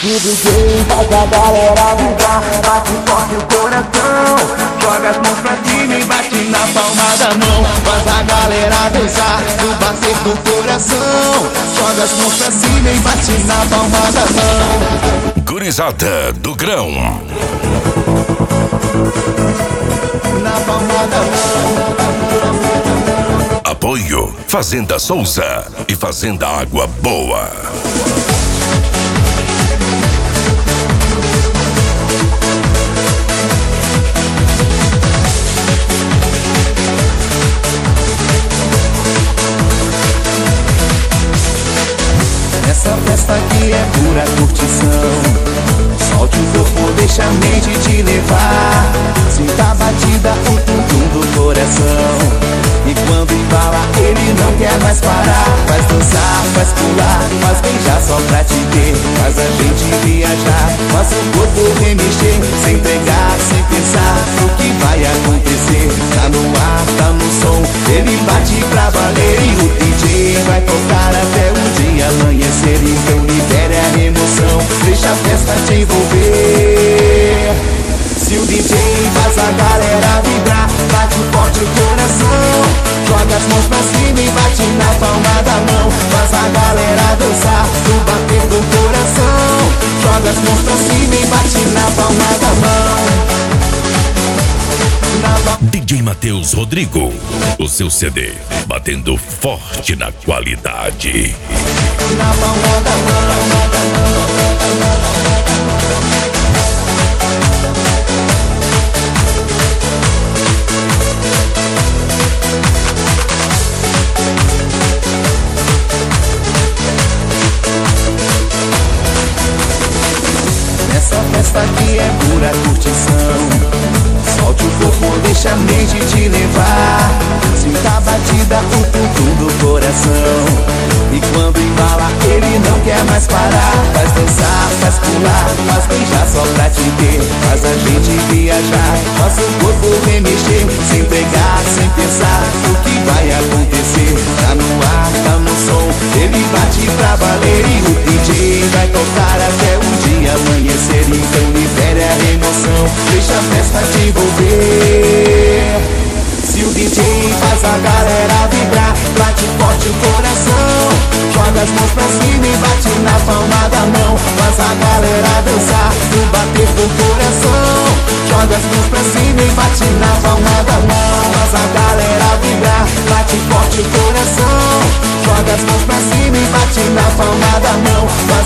O DJ faz a galera vibrar, bate forte o coração, joga as mãos pra cima e bate na palma da mão. Faz a galera dançar no bater do coração, joga as mãos pra cima e bate na palma da mão. Gurizada do Grão. Na palma da mão. Apoio Fazenda Souza e Fazenda Água Boa. Essa festa aqui é pura curtição. Solte o corpo, deixa a mente te levar. Sinta a batida, o tum-tum do coração. E quando embala, ele não quer mais parar. Faz dançar, faz pular, faz beijar só pra te ter. Faz a gente viajar, faz o corpo remexer. Sem pegar, sem pensar o que vai acontecer. Tá no ar, tá no som, ele bate pra valer. E o DJ vai tocar até o dia amanhecer. Então libere a emoção, deixa a festa te envolver. Se o DJ faz a galera vibrar, bate forte o coração, joga as mãos pra cima e bate na palma da mão. Faz a galera dançar no bater do coração, joga as mãos pra cima e bate na palma da mão. DJ Matheus Rodrigo, o seu CD batendo forte na qualidade. Na palma da mão. Essa festa aqui é pura curtição. Solte o corpo, deixa a mente te levar. Sinta a batida, o tum-tum do coração. E quando embala, ele não quer mais parar. Faz dançar, faz pular, faz beijar só pra te ter. Faz a gente viajar, faz o corpo remexer. Sem pegar, sem pensar o que vai acontecer. Tá no ar, tá no som, ele bate pra valer. E o DJ vai tocar até o dia amanhecer. Então libere a emoção, deixa a festa te envolver. Se o DJ faz a galera vibrar, bate forte o coração, joga as mãos pra cima e bate na palma da mão. Faz a galera dançar no bater do coração, joga as mãos pra cima e bate na palma da mão. Faz a galera vibrar, bate forte o coração, joga as mãos pra cima e bate na palma da mão.